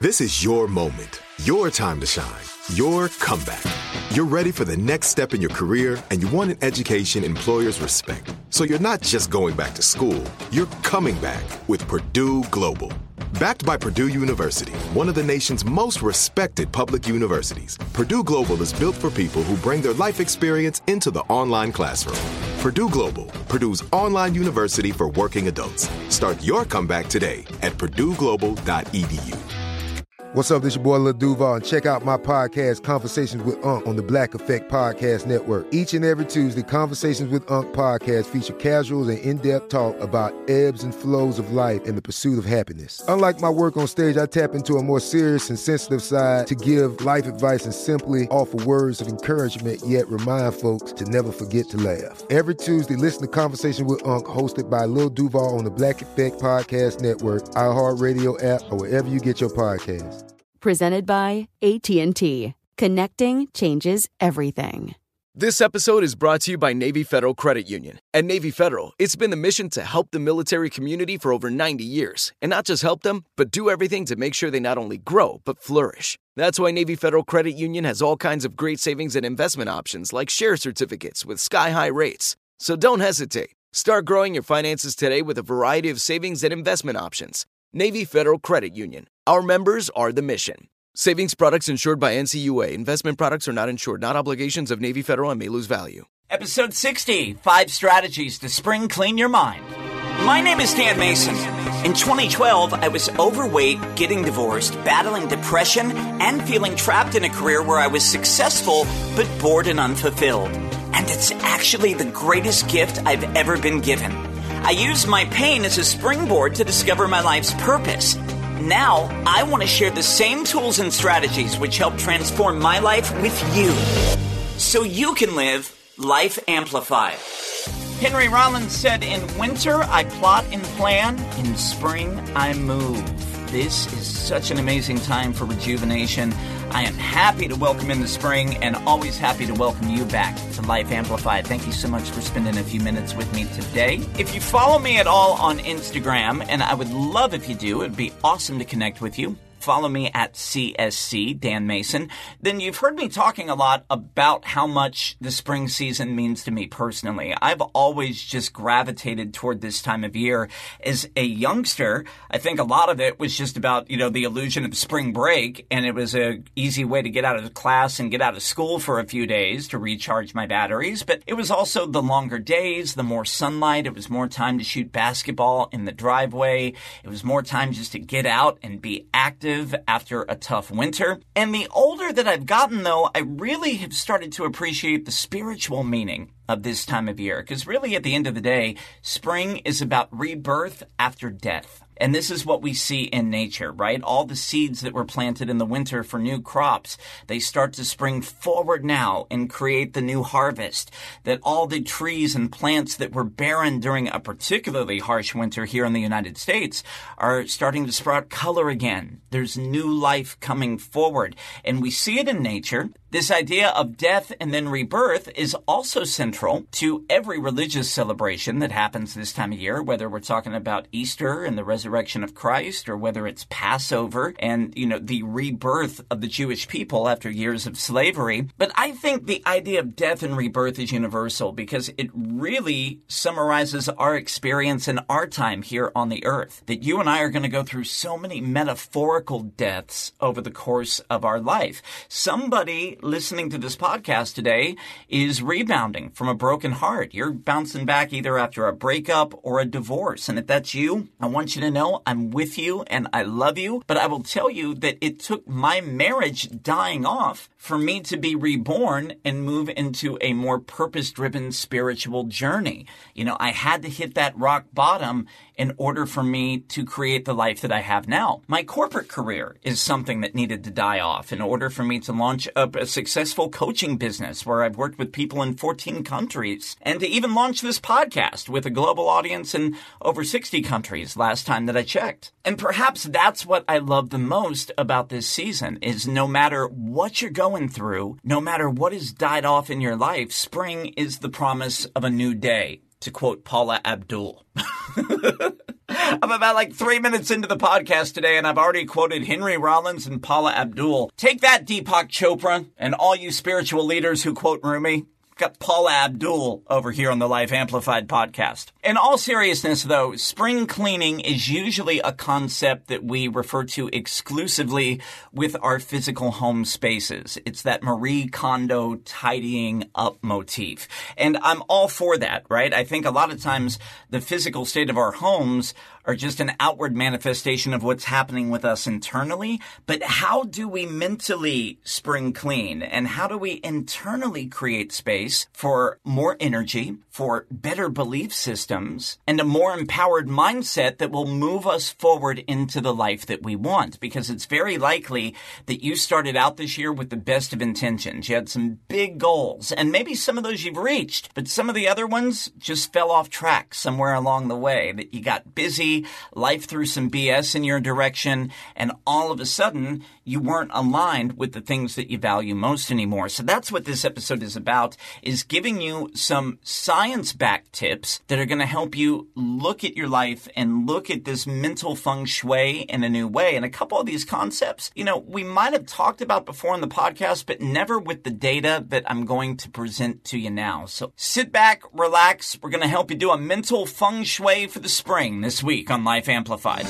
This is your moment, your time to shine, your comeback. You're ready for the next step in your career, and you want an education employers respect. So you're not just going back to school, you're coming back with Purdue Global. Backed by Purdue University, one of the nation's most respected public universities, Purdue Global is built for people who bring their life experience into the online classroom. Purdue Global, Purdue's online university for working adults. Start your comeback today at purdueglobal.edu. What's up, this your boy Lil Duval, and check out my podcast, Conversations with Unc, on the Black Effect Podcast Network. Each and every Tuesday, Conversations with Unc podcast feature casual and in-depth talk about ebbs and flows of life and the pursuit of happiness. Unlike my work on stage, I tap into a more serious and sensitive side to give life advice and simply offer words of encouragement, yet remind folks to never forget to laugh. Every Tuesday, listen to Conversation with Unc, hosted by Lil Duval on the Black Effect Podcast Network, iHeartRadio app, or wherever you get your podcasts. Presented by AT&T. Connecting changes everything. This episode is brought to you by Navy Federal Credit Union. At Navy Federal, it's been the mission to help the military community for over 90 years. And not just help them, but do everything to make sure they not only grow, but flourish. That's why Navy Federal Credit Union has all kinds of great savings and investment options like share certificates with sky-high rates. So don't hesitate. Start growing your finances today with a variety of savings and investment options. Navy Federal Credit Union. Our members are the mission. Savings products insured by NCUA. Investment products are not insured, not obligations of Navy Federal and may lose value. Episode 60, 5 Strategies to Spring Clean Your Mind. My name is Dan Mason. In 2012, I was overweight, getting divorced, battling depression, and feeling trapped in a career where I was successful but bored and unfulfilled. And it's actually the greatest gift I've ever been given. I used my pain as a springboard to discover my life's purpose. Now, I want to share the same tools and strategies which help transform my life with you, so you can live Life Amplified. Henry Rollins said, "In winter, I plot and plan. In spring, I move." This is such an amazing time for rejuvenation. I am happy to welcome in the spring and always happy to welcome you back to Life Amplified. Thank you so much for spending a few minutes with me today. If you follow me at all on Instagram, and I would love if you do, it'd be awesome to connect with you. Follow me at CSC, Dan Mason. Then you've heard me talking a lot about how much the spring season means to me personally. I've always just gravitated toward this time of year. As a youngster, I think a lot of it was just about, the illusion of spring break, and it was an easy way to get out of class and get out of school for a few days to recharge my batteries. But it was also the longer days, the more sunlight. It was more time to shoot basketball in the driveway. It was more time just to get out and be active after a tough winter. And the older that I've gotten, though, I really have started to appreciate the spiritual meaning of this time of year. Because really, at the end of the day, spring is about rebirth after death. And this is what we see in nature, right? All the seeds that were planted in the winter for new crops, they start to spring forward now and create the new harvest. That all the trees and plants that were barren during a particularly harsh winter here in the United States are starting to sprout color again. There's new life coming forward. And we see it in nature. This idea of death and then rebirth is also central to every religious celebration that happens this time of year, whether we're talking about Easter and the resurrection of Christ, or whether it's Passover and, the rebirth of the Jewish people after years of slavery. But I think the idea of death and rebirth is universal because it really summarizes our experience in our time here on the earth. That you and I are going to go through so many metaphorical deaths over the course of our life. Somebody listening to this podcast today is rebounding from a broken heart. You're bouncing back either after a breakup or a divorce. And if that's you, I want you to know I'm with you and I love you. But I will tell you that it took my marriage dying off for me to be reborn and move into a more purpose-driven spiritual journey. I had to hit that rock bottom in order for me to create the life that I have now. My corporate career is something that needed to die off in order for me to launch up a successful coaching business where I've worked with people in 14 countries, and to even launch this podcast with a global audience in over 60 countries last time that I checked. And perhaps that's what I love the most about this season is no matter what you're going through, no matter what has died off in your life, spring is the promise of a new day. to quote Paula Abdul. I'm about like 3 minutes into the podcast today, and I've already quoted Henry Rollins and Paula Abdul. Take that, Deepak Chopra, and all you spiritual leaders who quote Rumi. Got Paula Abdul over here on the Life Amplified podcast. In all seriousness, though, spring cleaning is usually a concept that we refer to exclusively with our physical home spaces. It's that Marie Kondo tidying up motif. And I'm all for that, right? I think a lot of times the physical state of our homes are just an outward manifestation of what's happening with us internally. But how do we mentally spring clean? And how do we internally create space for more energy, for better belief systems, and a more empowered mindset that will move us forward into the life that we want? Because it's very likely that you started out this year with the best of intentions. You had some big goals, and maybe some of those you've reached, but some of the other ones just fell off track somewhere along the way, that you got busy, life threw some BS in your direction, and all of a sudden you weren't aligned with the things that you value most anymore. So that's what this episode is about, is giving you some science-backed tips that are going to help you look at your life and look at this mental feng shui in a new way. And a couple of these concepts, we might have talked about before on the podcast, but never with the data that I'm going to present to you now. So sit back, relax. We're going to help you do a mental feng shui for the spring this week on Life Amplified.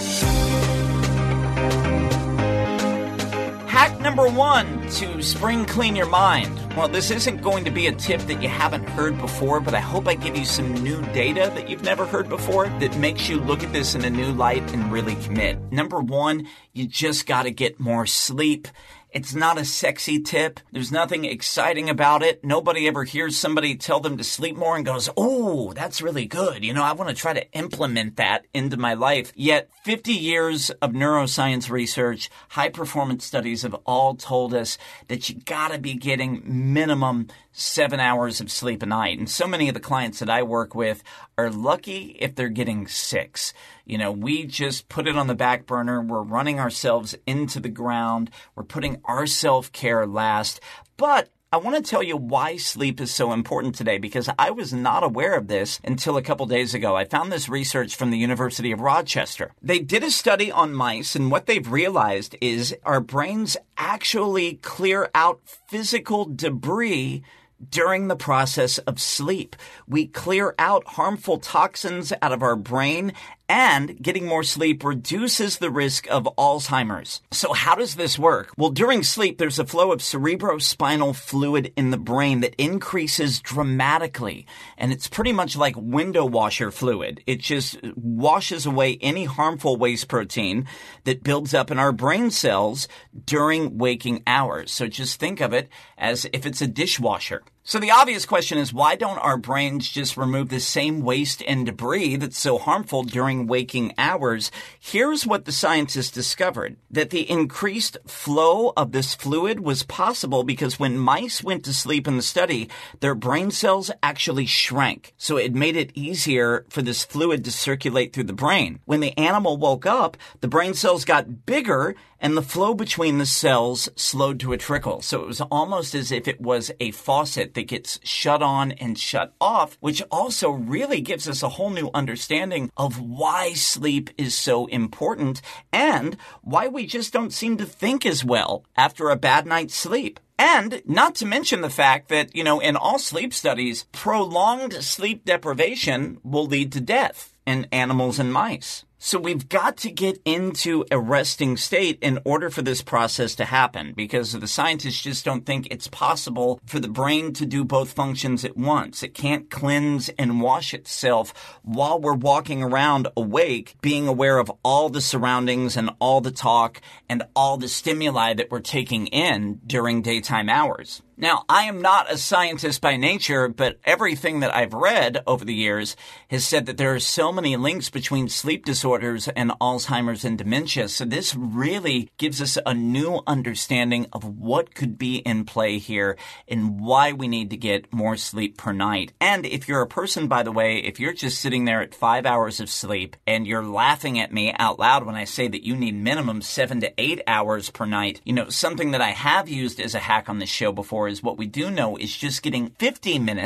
Hack number 1 to spring clean your mind. Well, this isn't going to be a tip that you haven't heard before, but I hope I give you some new data that you've never heard before that makes you look at this in a new light and really commit. Number 1, you just got to get more sleep. It's not a sexy tip. There's nothing exciting about it. Nobody ever hears somebody tell them to sleep more and goes, oh, that's really good. I want to try to implement that into my life. Yet 50 years of neuroscience research, high performance studies have all told us that you gotta be getting minimum 7 hours of sleep a night. And so many of the clients that I work with are lucky if they're getting 6. We just put it on the back burner. We're running ourselves into the ground. We're putting our self-care last. But I want to tell you why sleep is so important today, because I was not aware of this until a couple days ago. I found this research from the University of Rochester. They did a study on mice, and what they've realized is our brains actually clear out physical debris during the process of sleep. We clear out harmful toxins out of our brain, and getting more sleep reduces the risk of Alzheimer's. So how does this work? Well, during sleep, there's a flow of cerebrospinal fluid in the brain that increases dramatically. And it's pretty much like window washer fluid. It just washes away any harmful waste protein that builds up in our brain cells during waking hours. So just think of it as if it's a dishwasher. So the obvious question is, why don't our brains just remove the same waste and debris that's so harmful during waking hours? Here's what the scientists discovered, that the increased flow of this fluid was possible because when mice went to sleep in the study, their brain cells actually shrank. So it made it easier for this fluid to circulate through the brain. When the animal woke up, the brain cells got bigger and the flow between the cells slowed to a trickle. So it was almost as if it was a faucet that gets shut on and shut off, which also really gives us a whole new understanding of why sleep is so important and why we just don't seem to think as well after a bad night's sleep. And not to mention the fact that, in all sleep studies, prolonged sleep deprivation will lead to death in animals and mice. So we've got to get into a resting state in order for this process to happen, because the scientists just don't think it's possible for the brain to do both functions at once. It can't cleanse and wash itself while we're walking around awake, being aware of all the surroundings and all the talk and all the stimuli that we're taking in during daytime hours. Now, I am not a scientist by nature, but everything that I've read over the years has said that there are so many links between sleep disorders and Alzheimer's and dementia. So this really gives us a new understanding of what could be in play here and why we need to get more sleep per night. And if you're a person, by the way, if you're just sitting there at 5 hours of sleep and you're laughing at me out loud when I say that you need minimum 7 to 8 hours per night, something that I have used as a hack on this show before is what we do know is just getting 50 minutes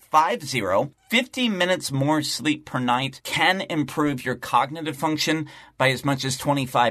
50 minutes more sleep per night can improve your cognitive function by as much as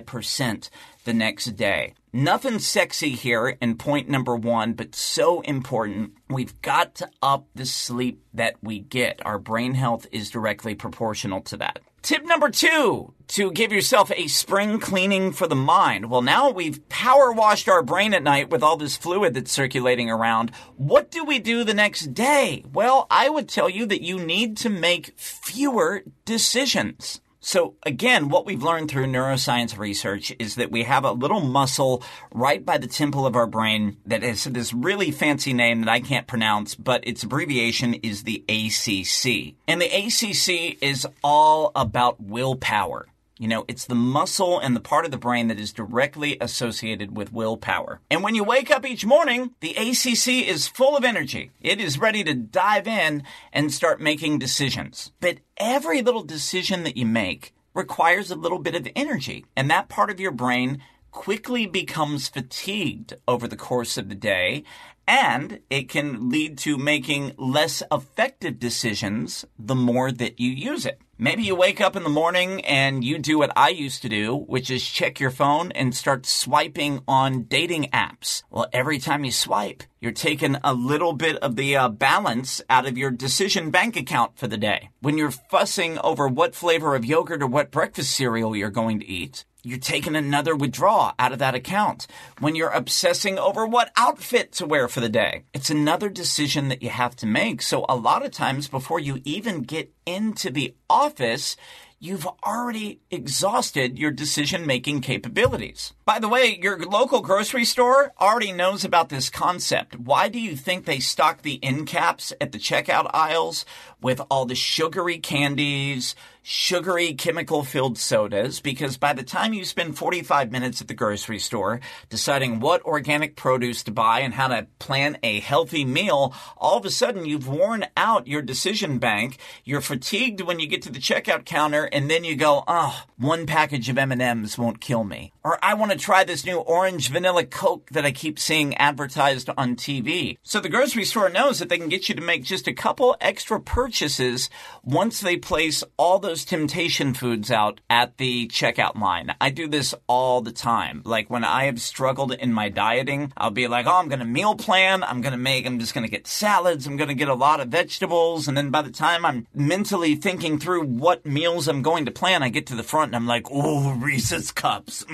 25% the next day. Nothing sexy here in point number 1, but so important. We've got to up the sleep that we get. Our brain health is directly proportional to that. Tip number 2, to give yourself a spring cleaning for the mind. Well, now we've power washed our brain at night with all this fluid that's circulating around. What do we do the next day? Well, I would tell you that you need to make fewer decisions. So again, what we've learned through neuroscience research is that we have a little muscle right by the temple of our brain that has this really fancy name that I can't pronounce, but its abbreviation is the ACC. And the ACC is all about willpower. You know, it's the muscle and the part of the brain that is directly associated with willpower. And when you wake up each morning, the ACC is full of energy. It is ready to dive in and start making decisions. But every little decision that you make requires a little bit of energy. And that part of your brain quickly becomes fatigued over the course of the day, and it can lead to making less effective decisions the more that you use it. Maybe you wake up in the morning and you do what I used to do, which is check your phone and start swiping on dating apps. Well, every time you swipe, you're taking a little bit of the balance out of your decision bank account for the day. When you're fussing over what flavor of yogurt or what breakfast cereal you're going to eat, you're taking another withdrawal out of that account. When you're obsessing over what outfit to wear for the day, it's another decision that you have to make. So a lot of times before you even get into the office, you've already exhausted your decision-making capabilities. By the way, your local grocery store already knows about this concept. Why do you think they stock the end caps at the checkout aisles with all the sugary candies, sugary chemical-filled sodas? Because by the time you spend 45 minutes at the grocery store deciding what organic produce to buy and how to plan a healthy meal, all of a sudden you've worn out your decision bank. You're fatigued when you get to the checkout counter, and then you go, one package of M&Ms won't kill me. Or I want to try this new orange vanilla Coke that I keep seeing advertised on TV. So the grocery store knows that they can get you to make just a couple extra purchases once they place all those temptation foods out at the checkout line. I do this all the time. Like when I have struggled in my dieting, I'll be like, I'm going to meal plan. I'm just going to get salads. I'm going to get a lot of vegetables. And then by the time I'm mentally thinking through what meals I'm going to plan, I get to the front and I'm like, Reese's Cups.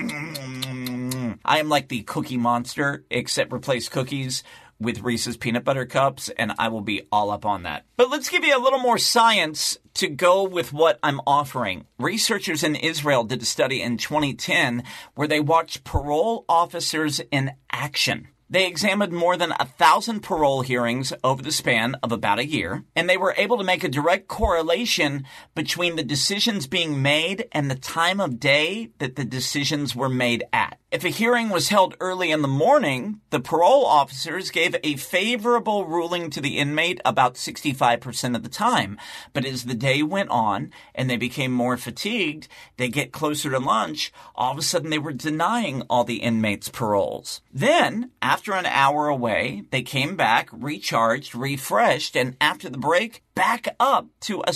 I am like the Cookie Monster, except replace cookies with Reese's Peanut Butter Cups, and I will be all up on that. But let's give you a little more science to go with what I'm offering. Researchers in Israel did a study in 2010 where they watched parole officers in action. They examined more than 1,000 parole hearings over the span of about a year, and they were able to make a direct correlation between the decisions being made and the time of day that the decisions were made at. If a hearing was held early in the morning, the parole officers gave a favorable ruling to the inmate about 65% of the time. But as the day went on and they became more fatigued, they get closer to lunch, all of a sudden they were denying all the inmates paroles. Then, after an hour away, they came back, recharged, refreshed, and after the break, back up to a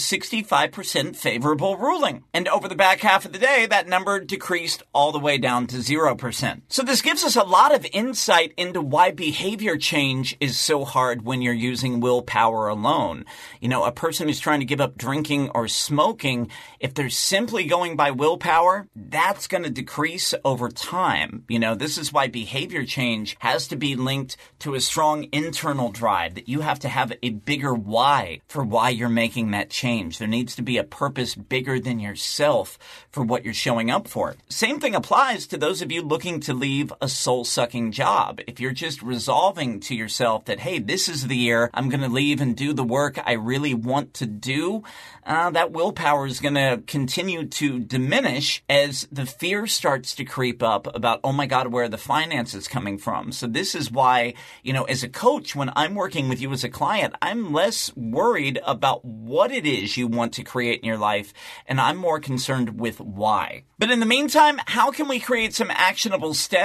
65% favorable ruling. And over the back half of the day, that number decreased all the way down to 0%. So this gives us a lot of insight into why behavior change is so hard when you're using willpower alone. You know, a person who's trying to give up drinking or smoking, if they're simply going by willpower, that's going to decrease over time. You know, this is why behavior change has to be linked to a strong internal drive, that you have to have a bigger why for why you're making that change. There needs to be a purpose bigger than yourself for what you're showing up for. Same thing applies to those of you looking to leave a soul-sucking job. If you're just resolving to yourself that, hey, this is the year I'm going to leave and do the work I really want to do, that willpower is going to continue to diminish as the fear starts to creep up about, oh my God, where are the finances coming from? So this is why, you know, as a coach, when I'm working with you as a client, I'm less worried about what it is you want to create in your life, and I'm more concerned with why. But in the meantime, how can we create some actionable steps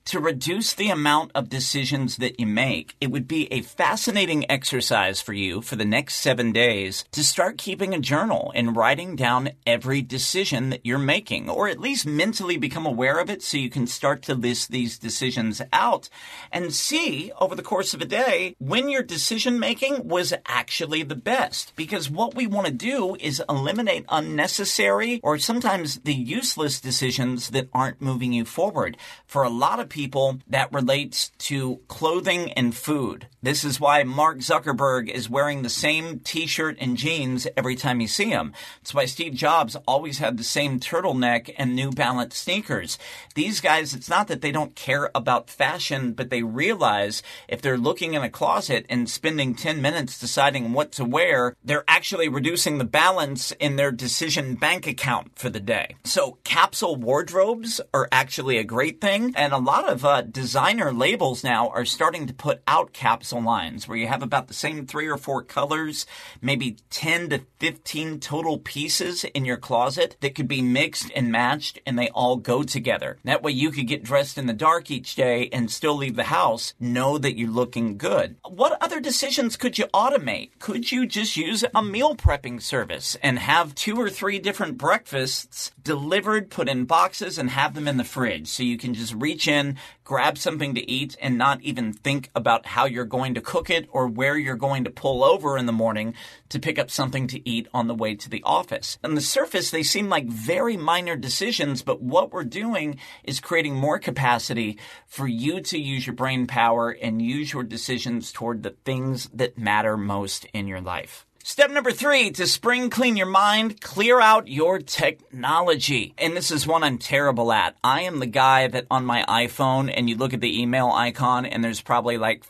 to reduce the amount of decisions that you make. It would be a fascinating exercise for you for the next 7 days to start keeping a journal and writing down every decision that you're making, or at least mentally become aware of it so you can start to list these decisions out and see over the course of a day when your decision making was actually the best. Because what we want to do is eliminate unnecessary or sometimes the useless decisions that aren't moving you forward. For a lot of people, that relates to clothing and food. This is why Mark Zuckerberg is wearing the same t-shirt and jeans every time you see him. It's why Steve Jobs always had the same turtleneck and New Balance sneakers. These guys, it's not that they don't care about fashion, but they realize if they're looking in a closet and spending 10 minutes deciding what to wear, they're actually reducing the balance in their decision bank account for the day. So capsule wardrobes are actually a great thing. And a lot of designer labels now are starting to put out capsule lines where you have about the same 3 or 4 colors, maybe 10 to 15 total pieces in your closet that could be mixed and matched, and they all go together. That way you could get dressed in the dark each day and still leave the house, know that you're looking good. What other decisions could you automate? Could you just use a meal prepping service and have 2 or 3 different breakfasts delivered, put in boxes, and have them in the fridge so you can just reach in, grab something to eat, and not even think about how you're going to cook it or where you're going to pull over in the morning to pick up something to eat on the way to the office. On the surface, they seem like very minor decisions, but what we're doing is creating more capacity for you to use your brain power and use your decisions toward the things that matter most in your life. Step number 3, to spring clean your mind, clear out your technology. And this is one I'm terrible at. I am the guy that on my iPhone, and you look at the email icon, and there's probably like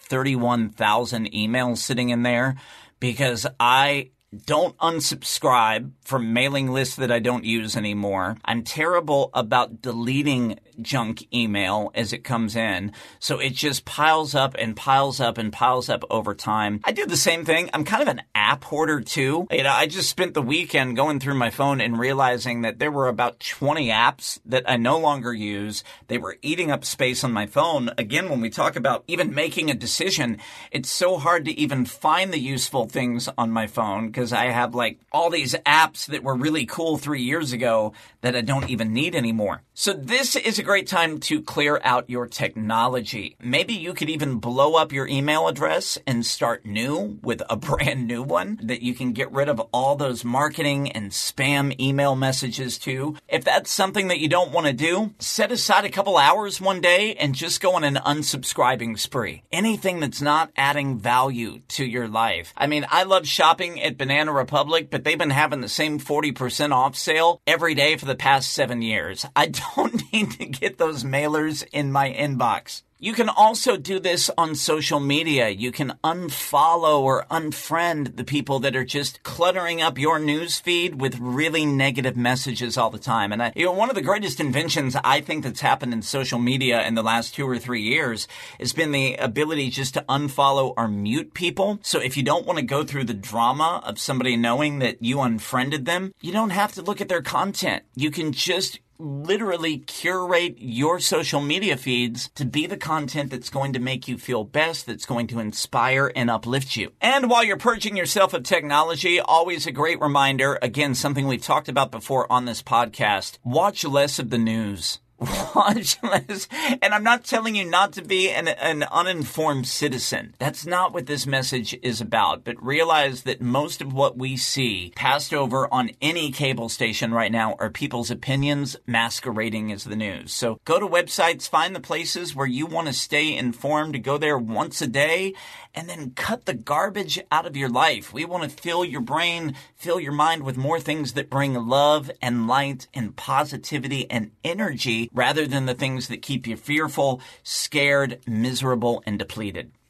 31,000 emails sitting in there because I don't unsubscribe from mailing lists that I don't use anymore. I'm terrible about deleting junk email as it comes in. So it just piles up and piles up and piles up over time. I do the same thing. I'm kind of an app hoarder too. I just spent the weekend going through my phone and realizing that there were about 20 apps that I no longer use. They were eating up space on my phone. Again, when we talk about even making a decision, it's so hard to even find the useful things on my phone because I have like all these apps that were really cool 3 years ago that I don't even need anymore. So this is a great time to clear out your technology. Maybe you could even blow up your email address and start new with a brand new one that you can get rid of all those marketing and spam email messages to. If that's something that you don't want to do, set aside a couple hours one day and just go on an unsubscribing spree. Anything that's not adding value to your life. I mean, I love shopping at Banana Republic, but they've been having the same 40% off sale every day for the past 7 years. I don't need to get those mailers in my inbox. You can also do this on social media. You can unfollow or unfriend the people that are just cluttering up your news feed with really negative messages all the time. And one of the greatest inventions I think that's happened in social media in the last 2 or 3 years has been the ability just to unfollow or mute people. So if you don't want to go through the drama of somebody knowing that you unfriended them, you don't have to look at their content. You can just literally curate your social media feeds to be the content that's going to make you feel best, that's going to inspire and uplift you. And while you're purging yourself of technology, always a great reminder, again, something we've talked about before on this podcast, watch less of the news. Watch less. And I'm not telling you not to be an uninformed citizen. That's not what this message is about. But realize that most of what we see passed over on any cable station right now are people's opinions masquerading as the news. So go to websites, find the places where you want to stay informed, go there once a day, and then cut the garbage out of your life. We want to fill your brain, fill your mind with more things that bring love and light and positivity and energy rather than the things that keep you fearful, scared, miserable, and depleted.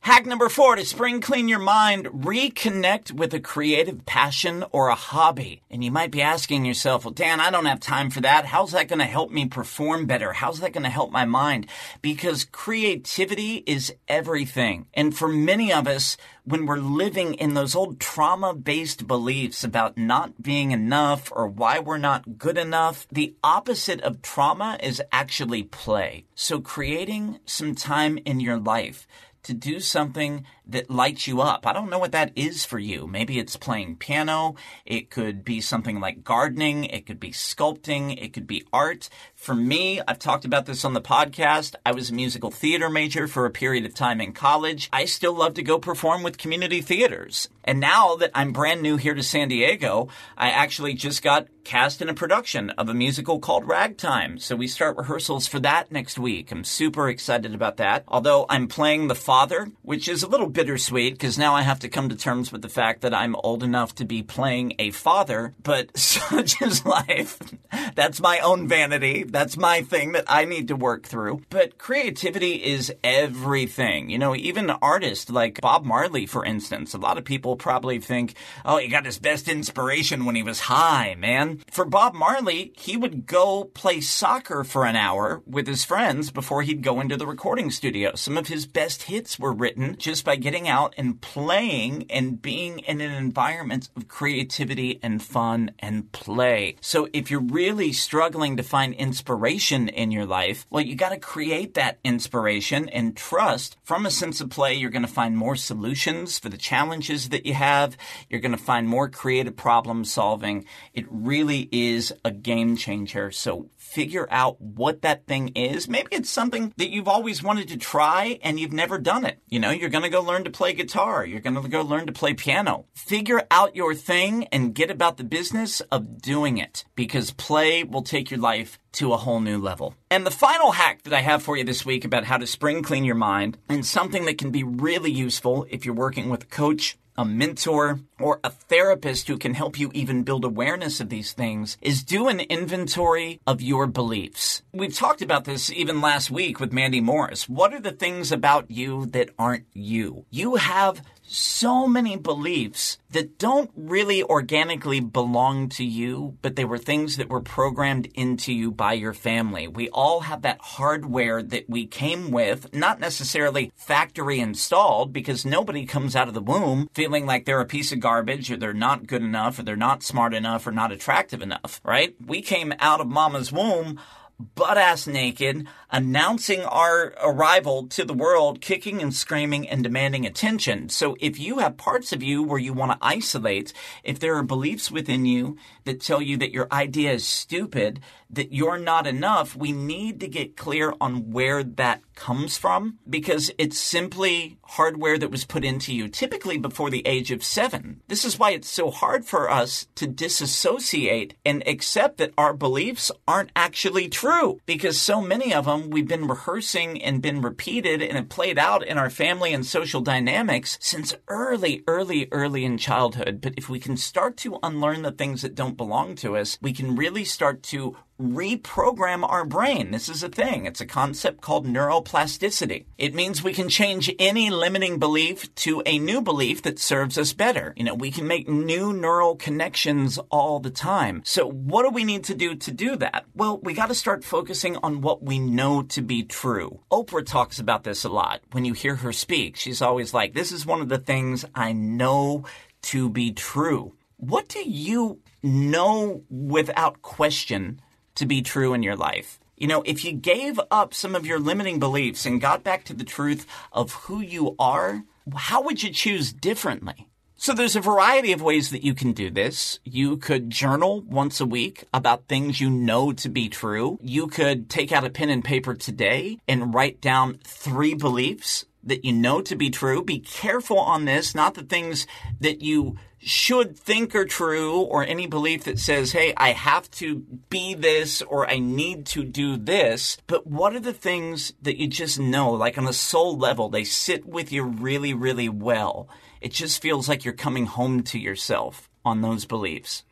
Hack number 4, to spring clean your mind, reconnect with a creative passion or a hobby. And you might be asking yourself, well, Dan, I don't have time for that. How's that going to help me perform better? How's that going to help my mind? Because creativity is everything. And for many of us, when we're living in those old trauma-based beliefs about not being enough or why we're not good enough, the opposite of trauma is actually play. So creating some time in your life to do something that lights you up. I don't know what that is for you. Maybe it's playing piano. It could be something like gardening. It could be sculpting. It could be art. For me, I've talked about this on the podcast. I was a musical theater major for a period of time in college. I still love to go perform with community theaters. And now that I'm brand new here to San Diego, I actually just got cast in a production of a musical called Ragtime. So we start rehearsals for that next week. I'm super excited about that. Although I'm playing the father, which is a little bittersweet because now I have to come to terms with the fact that I'm old enough to be playing a father, but such is life. That's my own vanity. That's my thing that I need to work through. But creativity is everything. You know, even artists like Bob Marley, for instance, a lot of people probably think, oh, he got his best inspiration when he was high, man. For Bob Marley, he would go play soccer for an hour with his friends before he'd go into the recording studio. Some of his best hits were written just by getting out and playing and being in an environment of creativity and fun and play. So if you're really struggling to find inspiration in your life, well, you got to create that inspiration and trust. From a sense of play, you're going to find more solutions for the challenges that you have. You're going to find more creative problem solving. It really is a game changer. So figure out what that thing is. Maybe it's something that you've always wanted to try and you've never done it. You know, you're going to go learn to play guitar. You're going to go learn to play piano. Figure out your thing and get about the business of doing it, because play will take your life to a whole new level. And the final hack that I have for you this week about how to spring clean your mind, and something that can be really useful if you're working with a coach, a mentor, or a therapist who can help you even build awareness of these things, is do an inventory of your beliefs. We've talked about this even last week with Mandy Morris. What are the things about you that aren't you? You have so many beliefs that don't really organically belong to you, but they were things that were programmed into you by your family. We all have that hardware that we came with, not necessarily factory installed, because nobody comes out of the womb feeling like they're a piece of garbage, or they're not good enough, or they're not smart enough, or not attractive enough, right? We came out of mama's womb butt-ass naked, announcing our arrival to the world, kicking and screaming and demanding attention. So if you have parts of you where you want to isolate, if there are beliefs within you that tell you that your idea is stupid, that you're not enough, we need to get clear on where that comes from, because it's simply hardware that was put into you, typically before the age of 7. This is why it's so hard for us to disassociate and accept that our beliefs aren't actually true, because so many of them we've been rehearsing and been repeated and have played out in our family and social dynamics since early in childhood. But if we can start to unlearn the things that don't belong to us, we can really start to reprogram our brain. This is a thing. It's a concept called neuroplasticity. It means we can change any limiting belief to a new belief that serves us better. You know, we can make new neural connections all the time. So what do we need to do that? Well, we got to start focusing on what we know to be true. Oprah talks about this a lot. When you hear her speak, she's always like, this is one of the things I know to be true. What do you know without question to be true in your life? You know, if you gave up some of your limiting beliefs and got back to the truth of who you are, how would you choose differently? So there's a variety of ways that you can do this. You could journal once a week about things you know to be true. You could take out a pen and paper today and write down 3 beliefs that you know to be true. Be careful on this, not the things that you should think are true, or any belief that says, hey, I have to be this, or I need to do this. But what are the things that you just know, like on a soul level, they sit with you really, really well? It just feels like you're coming home to yourself on those beliefs.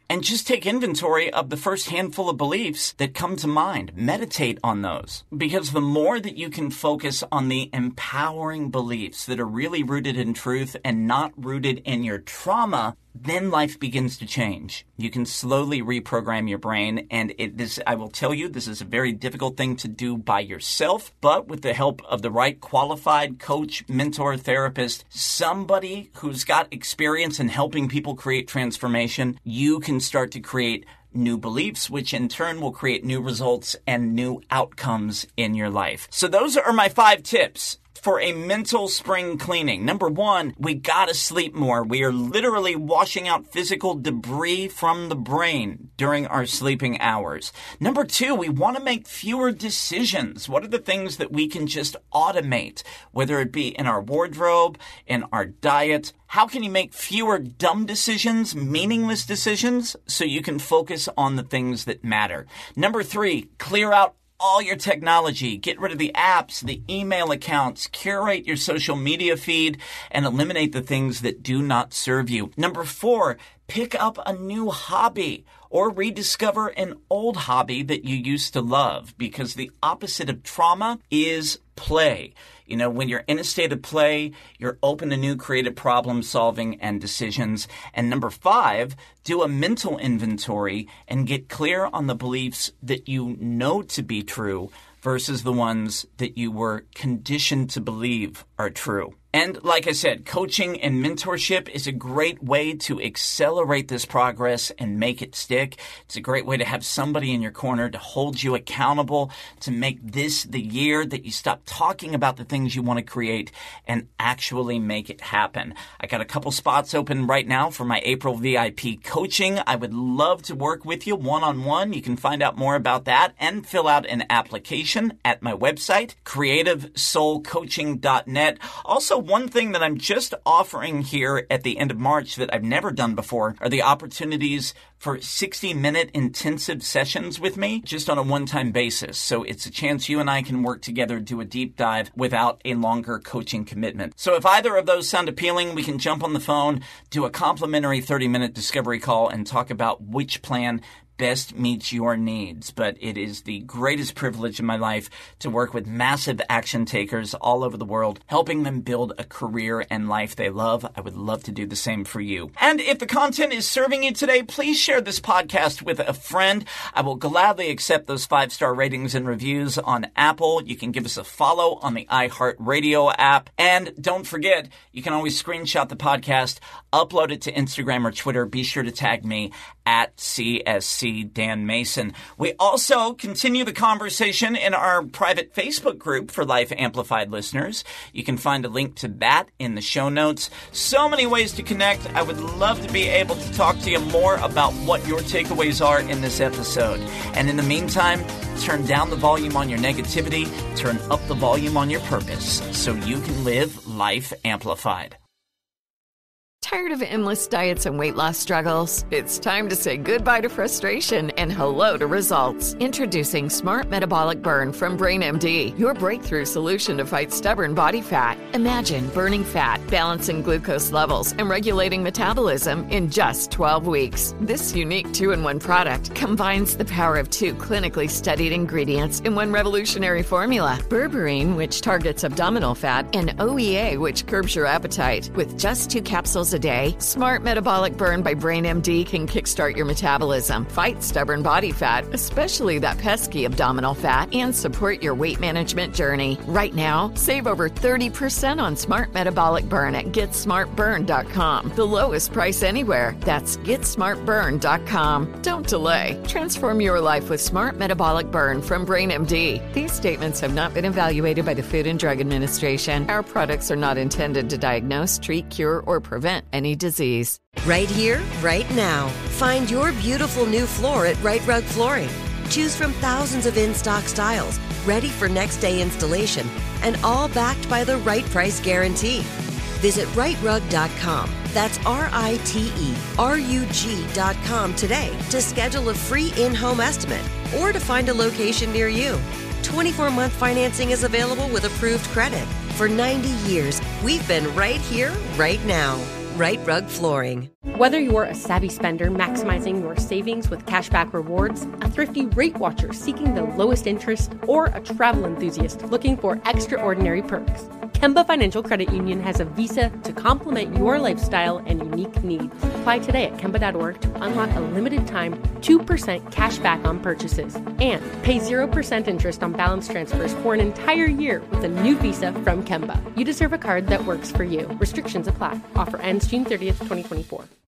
and just take inventory of the first handful of beliefs that come to mind. Meditate on those, because the more that you can focus on the empowering beliefs that are really rooted in truth and not rooted in your trauma, then life begins to change. You can slowly reprogram your brain, and I will tell you, this is a very difficult thing to do by yourself, but with the help of the right qualified coach, mentor, therapist, somebody who's got experience in helping people create transformation, you can start to create new beliefs, which in turn will create new results and new outcomes in your life. So those are my 5 tips for a mental spring cleaning. Number 1, we gotta sleep more. We are literally washing out physical debris from the brain during our sleeping hours. Number 2, we want to make fewer decisions. What are the things that we can just automate, whether it be in our wardrobe, in our diet? How can you make fewer dumb decisions, meaningless decisions, so you can focus on the things that matter? Number 3, clear out all your technology. Get rid of the apps, the email accounts, curate your social media feed, and eliminate the things that do not serve you. Number 4, pick up a new hobby or rediscover an old hobby that you used to love, because the opposite of trauma is play. You know, when you're in a state of play, you're open to new creative problem solving and decisions. And number 5, do a mental inventory and get clear on the beliefs that you know to be true versus the ones that you were conditioned to believe are true. And like I said, coaching and mentorship is a great way to accelerate this progress and make it stick. It's a great way to have somebody in your corner to hold you accountable, to make this the year that you stop talking about the things you want to create and actually make it happen. I got a couple spots open right now for my April VIP coaching. I would love to work with you one-on-one. You can find out more about that and fill out an application at my website, creativesoulcoaching.net. Also, one thing that I'm just offering here at the end of March that I've never done before are the opportunities for 60-minute intensive sessions with me just on a one-time basis. So it's a chance you and I can work together, do a deep dive without a longer coaching commitment. So if either of those sound appealing, we can jump on the phone, do a complimentary 30-minute discovery call, and talk about which plan best meets your needs. But it is the greatest privilege in my life to work with massive action takers all over the world, helping them build a career and life they love. I would love to do the same for you. And if the content is serving you today, please share this podcast with a friend. I will gladly accept those 5-star ratings and reviews on Apple. You can give us a follow on the iHeartRadio app. And don't forget, you can always screenshot the podcast, upload it to Instagram or Twitter. Be sure to tag me at CSC Dan Mason. We also continue the conversation in our private Facebook group for Life Amplified listeners. You can find a link to that in the show notes. So many ways to connect. I would love to be able to talk to you more about what your takeaways are in this episode. And in the meantime, turn down the volume on your negativity, turn up the volume on your purpose, so you can live Life Amplified. Tired of endless diets and weight loss struggles? It's time to say goodbye to frustration and hello to results. Introducing Smart Metabolic Burn from BrainMD, your breakthrough solution to fight stubborn body fat. Imagine burning fat, balancing glucose levels, and regulating metabolism in just 12 weeks. This unique 2-in-1 product combines the power of 2 clinically studied ingredients in one revolutionary formula. Berberine, which targets abdominal fat, and OEA, which curbs your appetite. With just 2 capsules a day, Smart Metabolic Burn by BrainMD can kickstart your metabolism, fight stubborn body fat, especially that pesky abdominal fat, and support your weight management journey. Right now, save over 30% on Smart Metabolic Burn at GetSmartBurn.com. The lowest price anywhere. That's GetSmartBurn.com. Don't delay. Transform your life with Smart Metabolic Burn from BrainMD. These statements have not been evaluated by the Food and Drug Administration. Our products are not intended to diagnose, treat, cure, or prevent any disease. Right here, right now. Find your beautiful new floor at Right Rug Flooring. Choose from thousands of in-stock styles, ready for next day installation, and all backed by the right price guarantee. Visit rightrug.com. That's RITERUG.com today to schedule a free in-home estimate or to find a location near you. 24-month financing is available with approved credit. For 90 years, we've been right here, right now. Right Rug Flooring. Whether you're a savvy spender maximizing your savings with cashback rewards, a thrifty rate watcher seeking the lowest interest, or a travel enthusiast looking for extraordinary perks, Kemba Financial Credit Union has a visa to complement your lifestyle and unique needs. Apply today at Kemba.org to unlock a limited time 2% cash back on purchases and pay 0% interest on balance transfers for an entire year with a new visa from Kemba. You deserve a card that works for you. Restrictions apply. Offer ends June 30th, 2024.